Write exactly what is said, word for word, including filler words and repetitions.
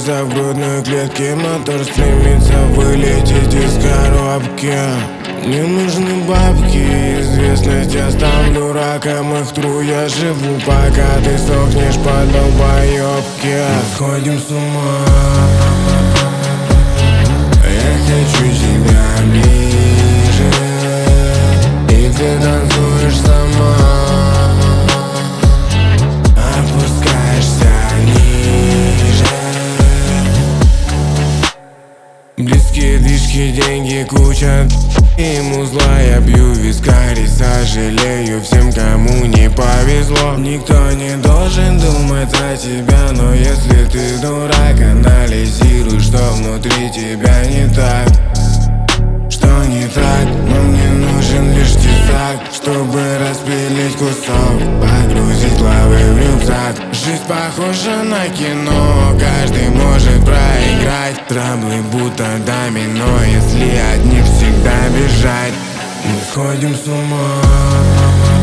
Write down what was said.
Сердце в грудной клетке, мотор стремится вылететь из коробки. Мне нужны бабки, известность оставлю раком их тру. Я живу, пока ты сохнешь по долбоёбке. Сходим с ума, я хочу тебя ближе, и ты танцуешь сама, опускаешься ниже. Близкие движки, деньги, куча и музла. Я пью вискарь, сожалею всем, кому не повезло. Никто не должен думать за тебя, но если ты дурак, анализируй, что внутри тебя не так. Что не так, но мне нужен лишь тесак, чтобы распилить кусок, погрузить главы в рюкзак. Жизнь похожа на кино, каждый может проиграть. Траблы будто домино, если от них всегда бежать. Мы сходим с ума.